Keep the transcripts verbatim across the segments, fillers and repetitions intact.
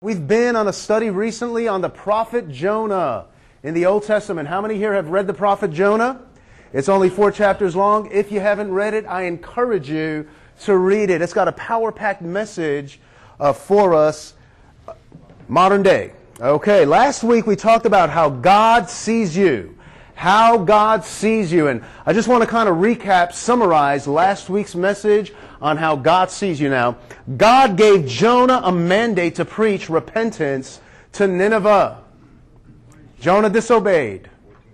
We've been on a study recently on the prophet Jonah in the Old Testament. How many here have read the prophet Jonah? It's only four chapters long. If you haven't read it, I encourage you to read it. It's got a power-packed message uh, for us modern day. Okay, last week we talked about how God sees you. How God sees you. And I just want to kind of recap, summarize last week's message on how God sees you now. God gave Jonah a mandate to preach repentance to Nineveh. Jonah disobeyed.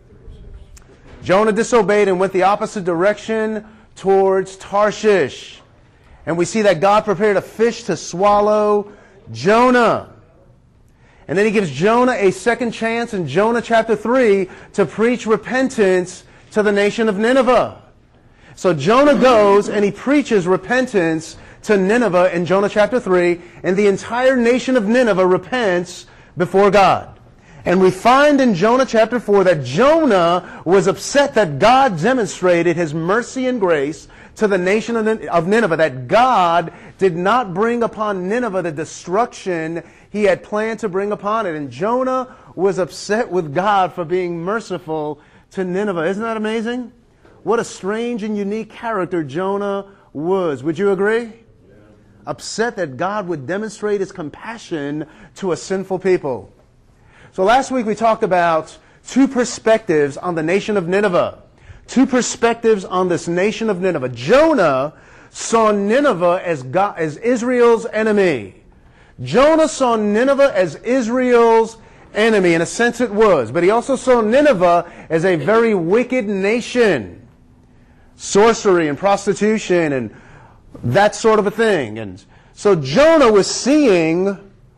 Jonah disobeyed and went the opposite direction towards Tarshish. And we see that God prepared a fish to swallow Jonah. And then he gives Jonah a second chance in Jonah chapter three to preach repentance to the nation of Nineveh. So Jonah goes and he preaches repentance to Nineveh in Jonah chapter three, and the entire nation of Nineveh repents before God. And we find in Jonah chapter four that Jonah was upset that God demonstrated his mercy and grace to the nation of Nineveh, that God did not bring upon Nineveh the destruction he had planned to bring upon it. And Jonah was upset with God for being merciful to Nineveh. Isn't that amazing? What a strange and unique character Jonah was. Would you agree? Yeah. Upset that God would demonstrate his compassion to a sinful people. So last week we talked about two perspectives on the nation of Nineveh. Two perspectives on this nation of Nineveh. Jonah saw Nineveh as God, as Israel's enemy. Jonah saw Nineveh as Israel's enemy. In a sense it was. But he also saw Nineveh as a very wicked nation. Sorcery and prostitution and that sort of a thing. And so Jonah was seeing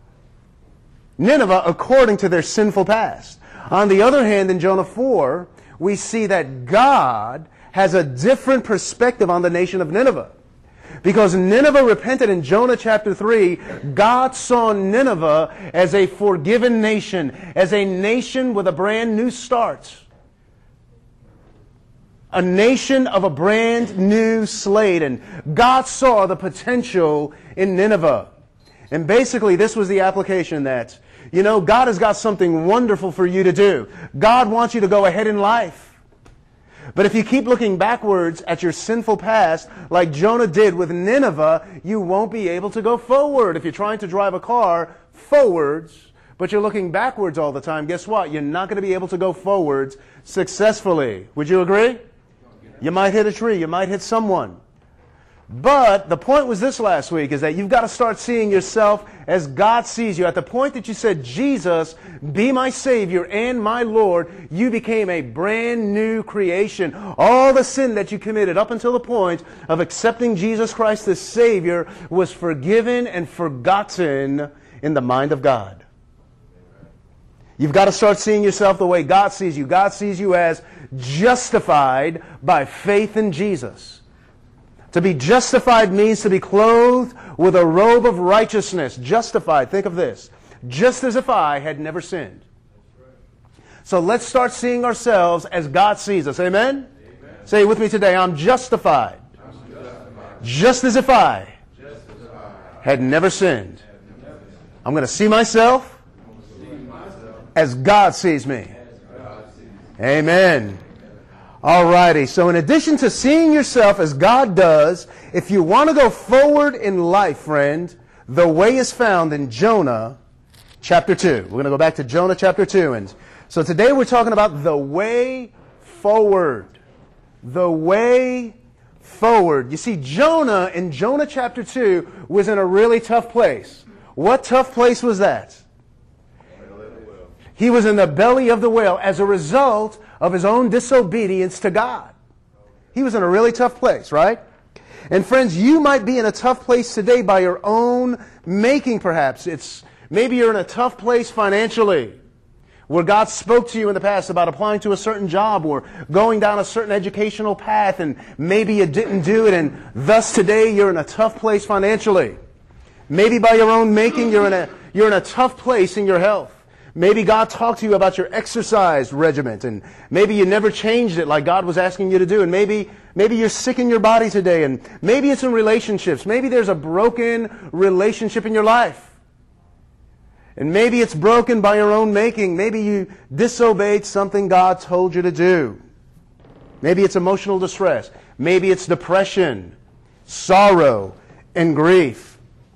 Nineveh according to their sinful past. On the other hand, in Jonah four, we see that God has a different perspective on the nation of Nineveh. Because Nineveh repented in Jonah chapter three, God saw Nineveh as a forgiven nation, as a nation with a brand new start. A nation of a brand new slate. And God saw the potential in Nineveh. And basically this was the application that, you know, God has got something wonderful for you to do. God wants you to go ahead in life. But if you keep looking backwards at your sinful past, like Jonah did with Nineveh, you won't be able to go forward. If you're trying to drive a car forwards, but you're looking backwards all the time, guess what? You're not going to be able to go forwards successfully. Would you agree? You might hit a tree. You might hit someone. But the point was this last week, is that you've got to start seeing yourself as God sees you. At the point that you said, Jesus, be my Savior and my Lord, you became a brand new creation. All the sin that you committed up until the point of accepting Jesus Christ as Savior was forgiven and forgotten in the mind of God. You've got to start seeing yourself the way God sees you. God sees you as justified by faith in Jesus. To be justified means to be clothed with a robe of righteousness. Justified, think of this. Just as if I had never sinned. So let's start seeing ourselves as God sees us. Amen? Amen. Say it with me today. I'm justified. I'm justified. Just as if I, Just as I had never sinned. Had never sinned. I'm going to see myself as God sees me. Amen. Alrighty, so in addition to seeing yourself as God does, if you want to go forward in life, friend, the way is found in Jonah chapter two. We're going to go back to Jonah chapter two. And so today we're talking about the way forward. The way forward. You see, Jonah in Jonah chapter two was in a really tough place. What tough place was that? He was in the belly of the whale as a result of his own disobedience to God. He was in a really tough place, right? And friends, you might be in a tough place today by your own making, perhaps. It's maybe you're in a tough place financially, where God spoke to you in the past about applying to a certain job or going down a certain educational path, and maybe you didn't do it, and thus today you're in a tough place financially. Maybe by your own making, you're in a you're in a tough place in your health. Maybe God talked to you about your exercise regimen, and maybe you never changed it like God was asking you to do. And maybe maybe you're sick in your body today, and maybe it's in relationships. Maybe there's a broken relationship in your life. And maybe it's broken by your own making. Maybe you disobeyed something God told you to do. Maybe it's emotional distress. Maybe it's depression, sorrow, and grief.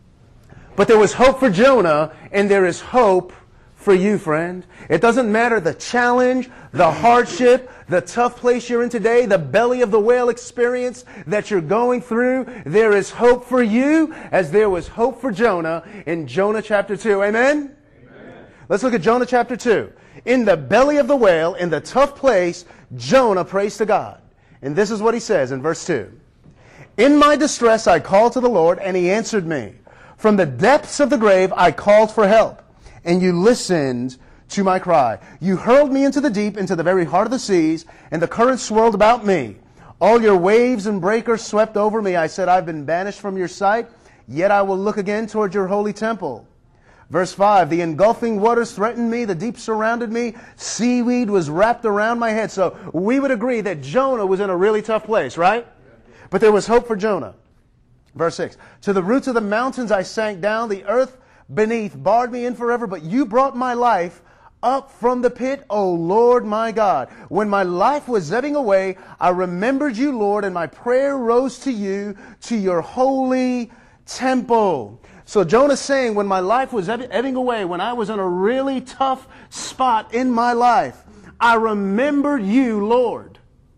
But there was hope for Jonah, and there is hope for you, friend. It doesn't matter the challenge, the hardship, the tough place you're in today, the belly of the whale experience that you're going through. There is hope for you as there was hope for Jonah in Jonah chapter two. Amen? Amen. Let's look at Jonah chapter two. In the belly of the whale, in the tough place, Jonah prays to God. And this is what he says in verse two. In my distress I called to the Lord, and he answered me. From the depths of the grave I called for help, and you listened to my cry. You hurled me into the deep, into the very heart of the seas, and the currents swirled about me. All your waves and breakers swept over me. I said, I've been banished from your sight, yet I will look again toward your holy temple. Verse five, the engulfing waters threatened me, the deep surrounded me, seaweed was wrapped around my head. So we would agree that Jonah was in a really tough place, right? But there was hope for Jonah. Verse six, to the roots of the mountains I sank down, the earth beneath barred me in forever, but you brought my life up from the pit, O Lord my God. When my life was ebbing away, I remembered you, Lord, and my prayer rose to you, to your holy temple. So Jonah's saying, when my life was ebbing away, when I was in a really tough spot in my life, I remembered you, Lord.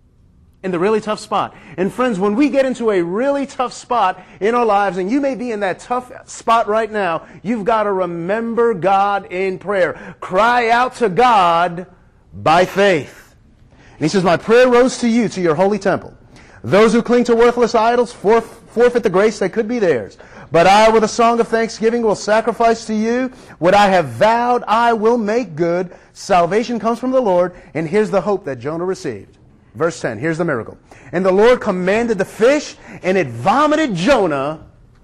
In the really tough spot. And friends, when we get into a really tough spot in our lives, and you may be in that tough spot right now, you've got to remember God in prayer. Cry out to God by faith. And he says, my prayer rose to you, to your holy temple. Those who cling to worthless idols forfeit the grace that could be theirs. But I, with a song of thanksgiving, will sacrifice to you. What I have vowed, I will make good. Salvation comes from the Lord, and here's the hope that Jonah received. Verse ten, here's the miracle. And the Lord commanded the fish, and it vomited Jonah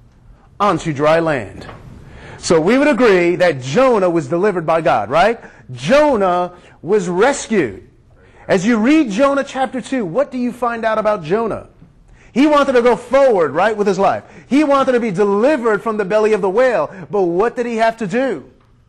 onto dry land. So we would agree that Jonah was delivered by God, right? Jonah was rescued. As you read Jonah chapter two, what do you find out about Jonah? He wanted to go forward, right, with his life. He wanted to be delivered from the belly of the whale. But what did he have to do?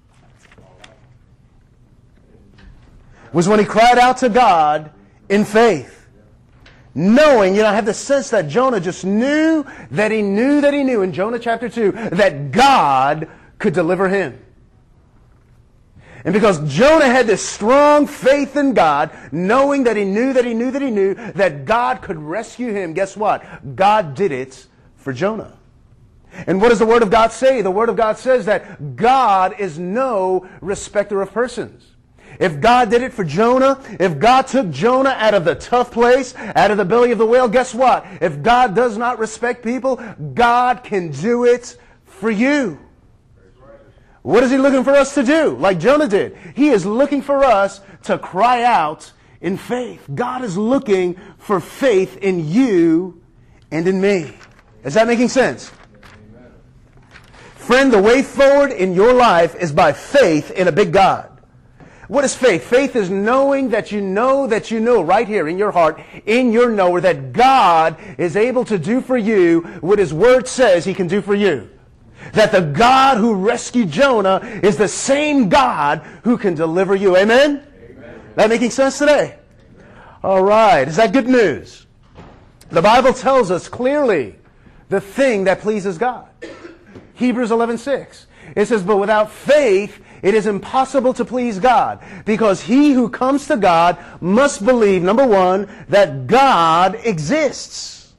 Was when he cried out to God in faith. Knowing, you know, I have the sense that Jonah just knew that he knew that he knew in Jonah chapter two that God could deliver him. And because Jonah had this strong faith in God, knowing that he knew that he knew that he knew that God could rescue him, guess what? God did it for Jonah. And what does the Word of God say? The Word of God says that God is no respecter of persons. If God did it for Jonah, if God took Jonah out of the tough place, out of the belly of the whale, guess what? If God does not respect people, God can do it for you. What is he looking for us to do? Like Jonah did. He is looking for us to cry out in faith. God is looking for faith in you and in me. Is that making sense? Friend, the way forward in your life is by faith in a big God. What is faith? Faith is knowing that you know that you know right here in your heart, in your knower, that God is able to do for you what His Word says He can do for you. That the God who rescued Jonah is the same God who can deliver you. Amen? Amen. That making sense today? Amen. All right. Is that good news? The Bible tells us clearly the thing that pleases God. Hebrews eleven six. It says, but without faith, it is impossible to please God, because he who comes to God must believe, number one, that God exists.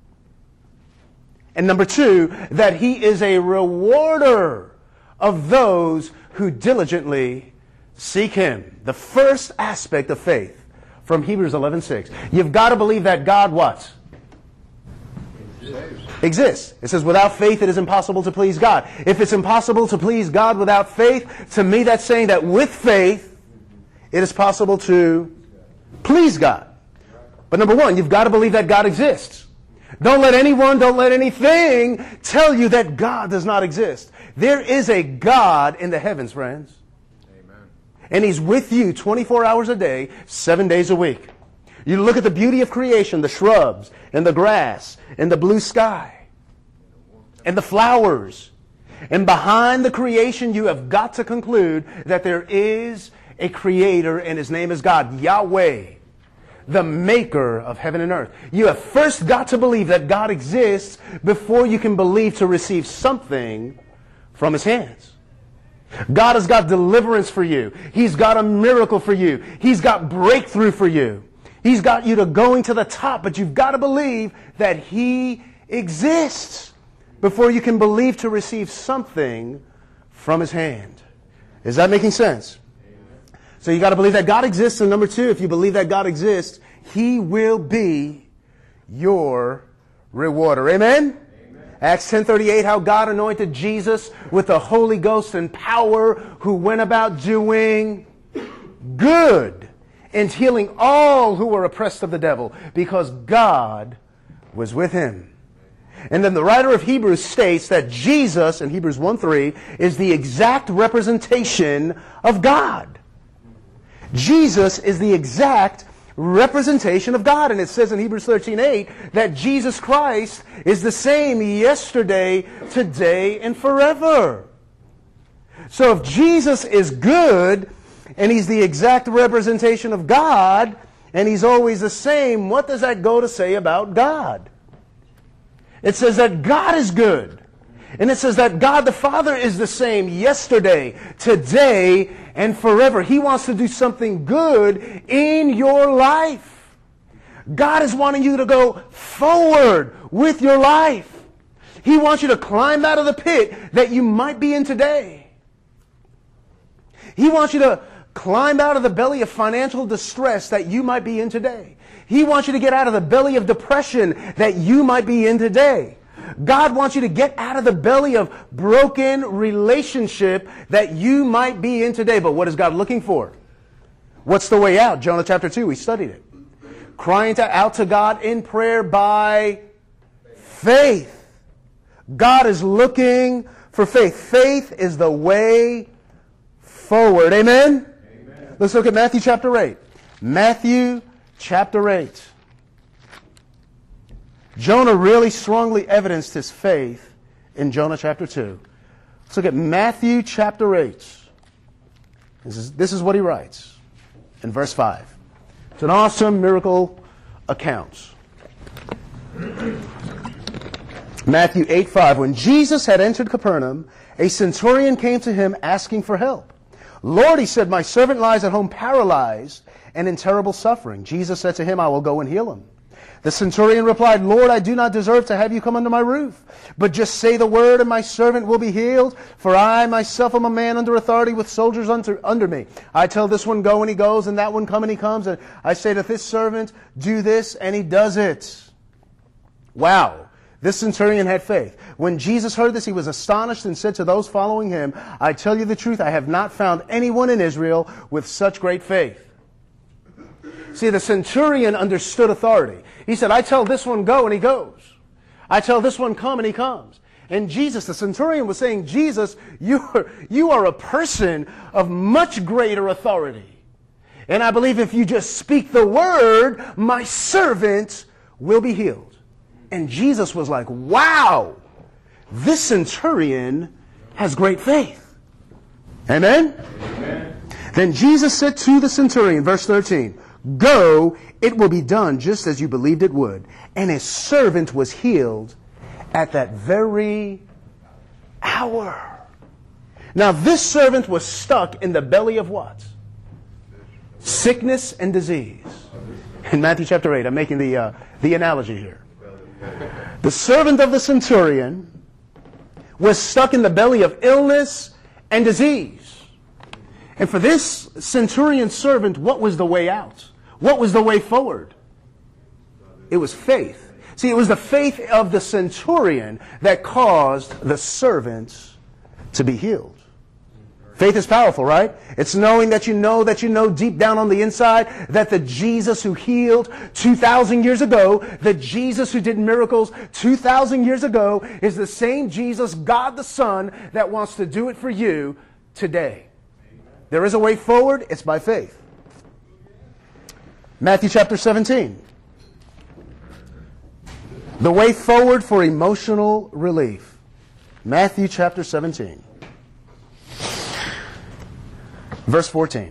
And number two, that He is a rewarder of those who diligently seek Him. The first aspect of faith from Hebrews eleven six. You've got to believe that God what? Exists. It says, without faith it is impossible to please God. If it's impossible to please God without faith, to me that's saying that with faith it is possible to please God. But number one, you've got to believe that God exists. Don't let anyone, don't let anything tell you that God does not exist. There is a God in the heavens, friends. Amen. And He's with you twenty-four hours a day, seven days a week. You look at the beauty of creation, the shrubs and the grass and the blue sky and the flowers. And behind the creation, you have got to conclude that there is a creator, and his name is God, Yahweh, the maker of heaven and earth. You have first got to believe that God exists before you can believe to receive something from his hands. God has got deliverance for you. He's got a miracle for you. He's got breakthrough for you. He's got you to going to the top, but you've got to believe that he exists before you can believe to receive something from his hand. Is that making sense? Amen. So you got to believe that God exists, and number two, if you believe that God exists, he will be your rewarder. Amen? Amen. Acts ten thirty-eight, how God anointed Jesus with the Holy Ghost and power, who went about doing good and healing all who were oppressed of the devil, because God was with him. And then the writer of Hebrews states that Jesus, in Hebrews one three, is the exact representation of God. Jesus is the exact representation of God. And it says in Hebrews thirteen eight that Jesus Christ is the same yesterday, today, and forever. So if Jesus is good, and he's the exact representation of God, and he's always the same, what does that go to say about God? It says that God is good. And it says that God the Father is the same yesterday, today, and forever. He wants to do something good in your life. God is wanting you to go forward with your life. He wants you to climb out of the pit that you might be in today. He wants you to climb out of the belly of financial distress that you might be in today. He wants you to get out of the belly of depression that you might be in today. God wants you to get out of the belly of broken relationship that you might be in today. But what is God looking for? What's the way out? Jonah chapter two, we studied it. Crying to, out to God in prayer by faith. God is looking for faith. Faith is the way forward. Amen? Amen. Let's look at Matthew chapter eight. Matthew chapter eight. Jonah really strongly evidenced his faith in Jonah chapter two. Let's look at Matthew chapter eight. This is, this is what he writes in verse five. It's an awesome miracle account. Matthew eight five. When Jesus had entered Capernaum, a centurion came to him asking for help. Lord, he said, my servant lies at home paralyzed and in terrible suffering. Jesus said to him, I will go and heal him. The centurion replied, Lord, I do not deserve to have you come under my roof, but just say the word and my servant will be healed. For I myself am a man under authority with soldiers under, under me. I tell this one, go, and he goes, and that one, come, and he comes. And I say to this servant, do this, and he does it. Wow. This centurion had faith. When Jesus heard this, he was astonished and said to those following him, I tell you the truth, I have not found anyone in Israel with such great faith. See, the centurion understood authority. He said, I tell this one go, and he goes. I tell this one come, and he comes. And Jesus, the centurion was saying, Jesus, you are, you are a person of much greater authority. And I believe if you just speak the word, my servant will be healed. And Jesus was like, wow, this centurion has great faith. Amen? Amen. Then Jesus said to the centurion, verse thirteen, go, it will be done just as you believed it would. And his servant was healed at that very hour. Now this servant was stuck in the belly of what? Sickness and disease. In Matthew chapter eight, I'm making the, uh, the analogy here. The servant of the centurion was stuck in the belly of illness and disease. And for this centurion servant, what was the way out? What was the way forward? It was faith. See, it was the faith of the centurion that caused the servant to be healed. Faith is powerful, right? It's knowing that you know that you know deep down on the inside that the Jesus who healed two thousand years ago, the Jesus who did miracles two thousand years ago, is the same Jesus, God the Son, that wants to do it for you today. There is a way forward. It's by faith. Matthew chapter seventeen. The way forward for emotional relief. Matthew chapter seventeen. Verse fourteen.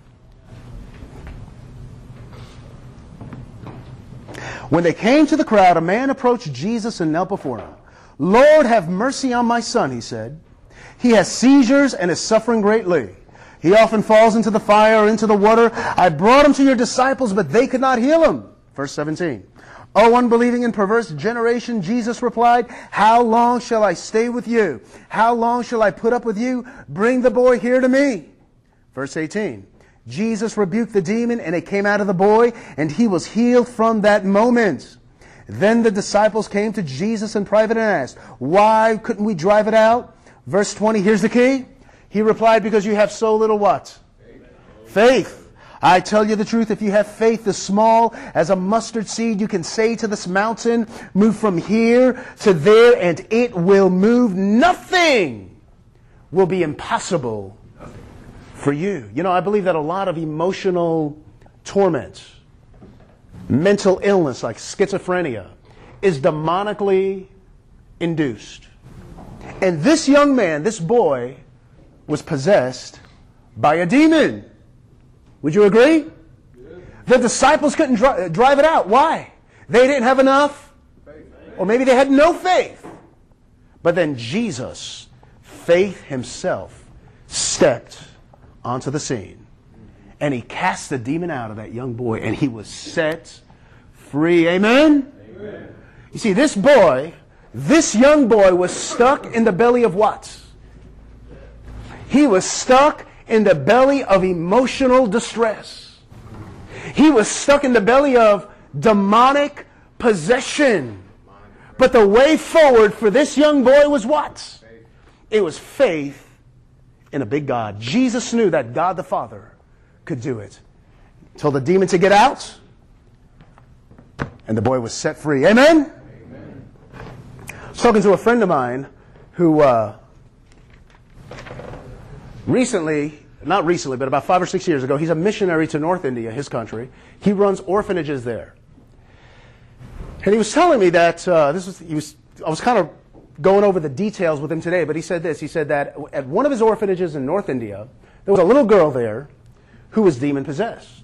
When they came to the crowd, a man approached Jesus and knelt before him. Lord, have mercy on my son, he said. He has seizures and is suffering greatly. He often falls into the fire or into the water. I brought him to your disciples, but they could not heal him. Verse seventeen. O unbelieving and perverse generation, Jesus replied, how long shall I stay with you? How long shall I put up with you? Bring the boy here to me. Verse eighteen. Jesus rebuked the demon, and it came out of the boy, and he was healed from that moment. Then the disciples came to Jesus in private and asked, why couldn't we drive it out? Verse twenty, here's the key. He replied, because you have so little what? Faith. Faith. I tell you the truth, if you have faith as small as a mustard seed, you can say to this mountain, move from here to there, and it will move. Nothing will be impossible for you. You know, I believe that a lot of emotional torment, mental illness like schizophrenia, is demonically induced. And this young man, this boy, was possessed by a demon. Would you agree? Yeah. The disciples couldn't dri- drive it out. Why? They didn't have enough. Faith. Or maybe they had no faith. But then Jesus, faith himself, stepped onto the scene. And he cast the demon out of that young boy, and he was set free. Amen? Amen. You see, this boy, this young boy was stuck in the belly of what? He was stuck in the belly of emotional distress. He was stuck in the belly of demonic possession. But the way forward for this young boy was what? It was faith in a big God. Jesus knew that God the Father could do it. Told the demon to get out, and the boy was set free. Amen? Amen. I was talking to a friend of mine who uh, recently, not recently, but about five or six years ago, he's a missionary to North India, his country. He runs orphanages there. And he was telling me that, uh, this was, he was, I was kind of going over the details with him today, but he said this. He said that at one of his orphanages in North India, there was a little girl there who was demon-possessed.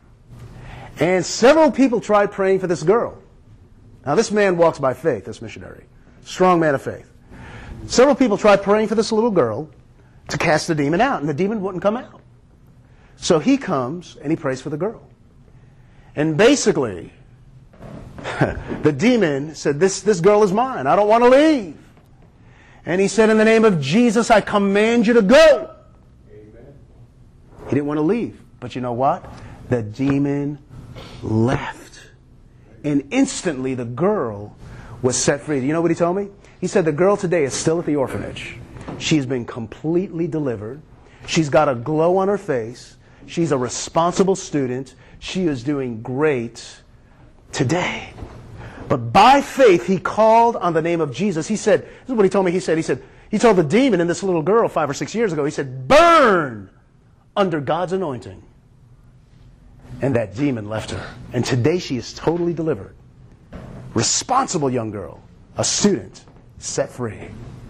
And several people tried praying for this girl. Now, this man walks by faith, this missionary. Strong man of faith. Several people tried praying for this little girl to cast the demon out, and the demon wouldn't come out. So he comes, and he prays for the girl. And basically, the demon said, this, this girl is mine. I don't want to leave. And he said, in the name of Jesus, I command you to go. Amen. He didn't want to leave. But you know what? The demon left. And instantly the girl was set free. Do you know what he told me? He said the girl today is still at the orphanage. She's been completely delivered. She's got a glow on her face. She's a responsible student. She is doing great today. But by faith, he called on the name of Jesus. He said, this is what he told me. He said, he said, he told the demon and this little girl five or six years ago, he said, burn under God's anointing. And that demon left her. And today she is totally delivered. Responsible young girl, a student, set free.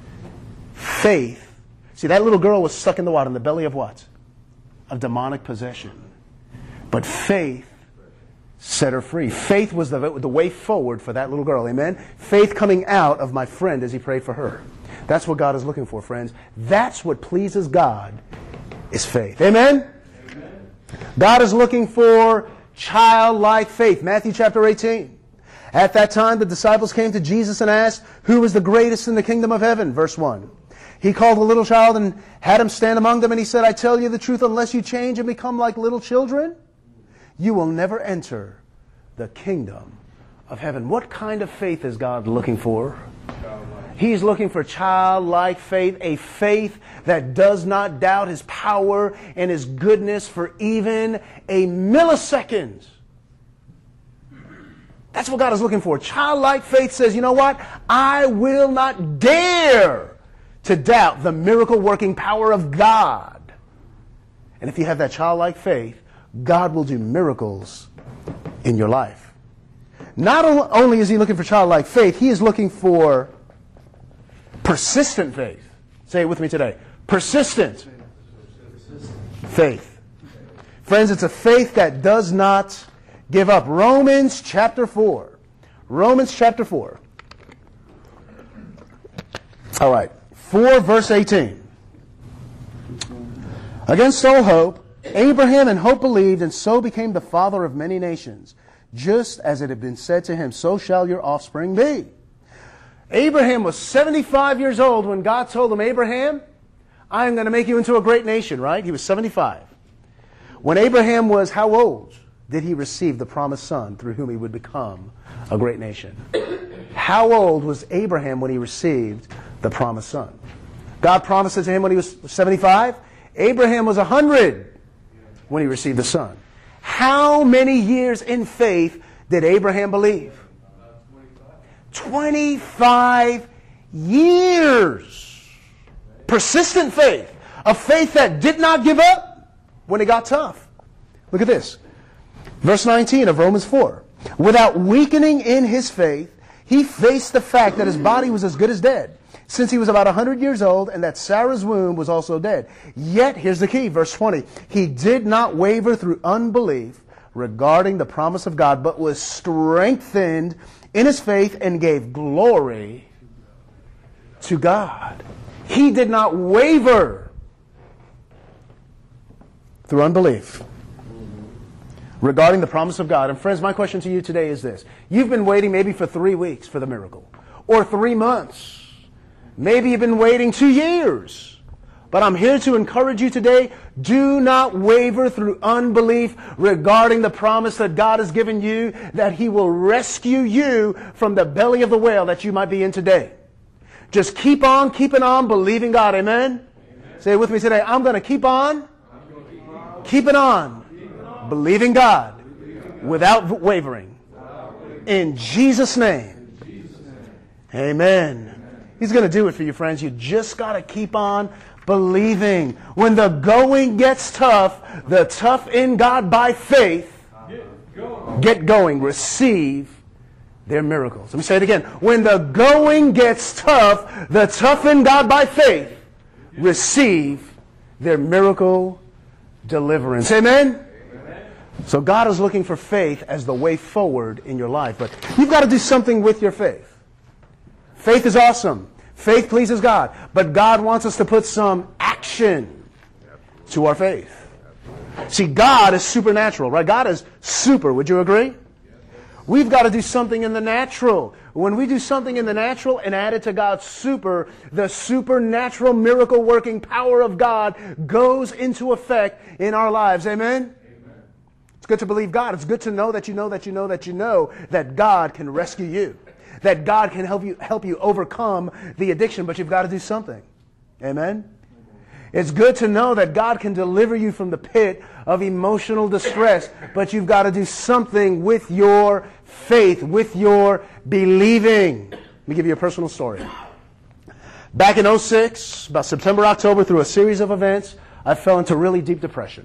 Faith. See, that little girl was stuck in the water, in the belly of what? Of demonic possession. But faith set her free. Faith was the, the way forward for that little girl. Amen? Faith coming out of my friend as he prayed for her. That's what God is looking for, friends. That's what pleases God, is faith. Amen? Amen. God is looking for childlike faith. Matthew chapter eighteen. At that time, the disciples came to Jesus and asked, who is the greatest in the kingdom of heaven? Verse one. He called a little child and had him stand among them, and he said, I tell you the truth, unless you change and become like little children, you will never enter the kingdom of heaven. What kind of faith is God looking for? Childlike. He's looking for childlike faith, a faith that does not doubt his power and his goodness for even a millisecond. That's what God is looking for. Childlike faith says, you know what? I will not dare to doubt the miracle-working power of God. And if you have that childlike faith, God will do miracles in your life. Not only is he looking for childlike faith, he is looking for Persistent faith. Say it with me today. Persistent faith. Friends, it's a faith that does not give up. Romans chapter four. Romans chapter four. All right. four verse eighteen. Against all hope, Abraham in hope believed, and so became the father of many nations. Just as it had been said to him, so shall your offspring be. Abraham was seventy-five years old when God told him, Abraham, I am going to make you into a great nation, right? He was seventy-five. When Abraham was how old did he receive the promised son through whom he would become a great nation? How old was Abraham when he received the promised son? God promised it to him when he was seventy-five. Abraham was one hundred when he received the son. How many years in faith did Abraham believe? twenty-five years. Persistent faith. A faith that did not give up when it got tough. Look at this. Verse nineteen of Romans four. Without weakening in his faith, he faced the fact that his body was as good as dead, since he was about one hundred years old, and that Sarah's womb was also dead. Yet, here's the key, verse twenty. He did not waver through unbelief regarding the promise of God, but was strengthened in his faith and gave glory to God. He did not waver through unbelief regarding the promise of God. And friends, my question to you today is this. You've been waiting maybe for three weeks for the miracle, or three months. Maybe you've been waiting two years. But I'm here to encourage you today. Do not waver through unbelief regarding the promise that God has given you, that He will rescue you from the belly of the whale that you might be in today. Just keep on keeping on believing God. Amen? Amen. Say it with me today. I'm going to keep on, keep on keeping on, keep on believing God, believing God without wavering. Without wavering. In Jesus' name. In Jesus' name. Amen. Amen. He's going to do it for you, friends. You just got to keep on believing. When the going gets tough, the tough in God by faith get going. Get going. Receive their miracles. Let me say it again. When the going gets tough, the tough in God by faith receive their miracle deliverance. Amen? Amen? So God is looking for faith as the way forward in your life. But you've got to do something with your faith. Faith is awesome. Faith pleases God. But God wants us to put some action to our faith. See, God is supernatural, right? God is super. Would you agree? We've got to do something in the natural. When we do something in the natural and add it to God's super, the supernatural miracle-working power of God goes into effect in our lives. Amen? Amen? It's good to believe God. It's good to know that you know that you know that you know that God can rescue you. That God can help you help you overcome the addiction, but you've got to do something. Amen? It's good to know that God can deliver you from the pit of emotional distress, but you've got to do something with your faith, with your believing. Let me give you a personal story. Back in oh six, about September, October, through a series of events, I fell into really deep depression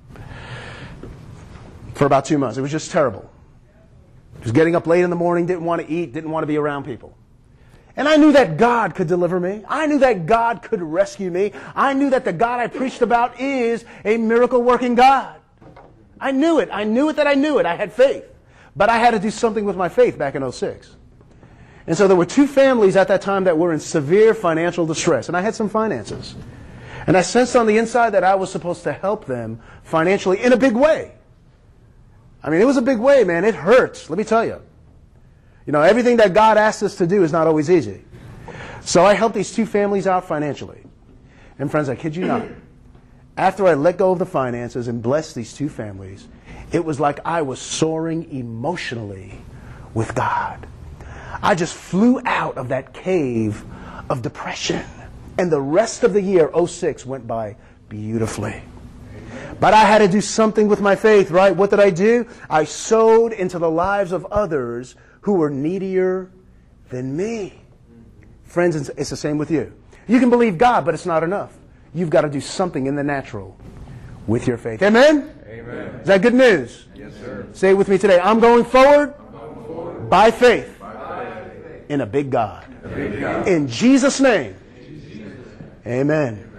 for about two months. It was just terrible. I was getting up late in the morning, didn't want to eat, didn't want to be around people. And I knew that God could deliver me. I knew that God could rescue me. I knew that the God I preached about is a miracle-working God. I knew it. I knew it that I knew it. I had faith. But I had to do something with my faith back in oh six. And so there were two families at that time that were in severe financial distress. And I had some finances. And I sensed on the inside that I was supposed to help them financially in a big way. I mean, it was a big way, man. It hurts. Let me tell you. You know, everything that God asks us to do is not always easy. So I helped these two families out financially. And friends, I kid you not, after I let go of the finances and blessed these two families, it was like I was soaring emotionally with God. I just flew out of that cave of depression. And the rest of the year, oh six, went by beautifully. But I had to do something with my faith, right? What did I do? I sowed into the lives of others who were needier than me. Friends, it's the same with you. You can believe God, but it's not enough. You've got to do something in the natural with your faith. Amen? Amen. Is that good news? Yes, sir. Say it with me today. I'm going forward, I'm going forward by faith, by faith in a big God. In Jesus' name. Amen.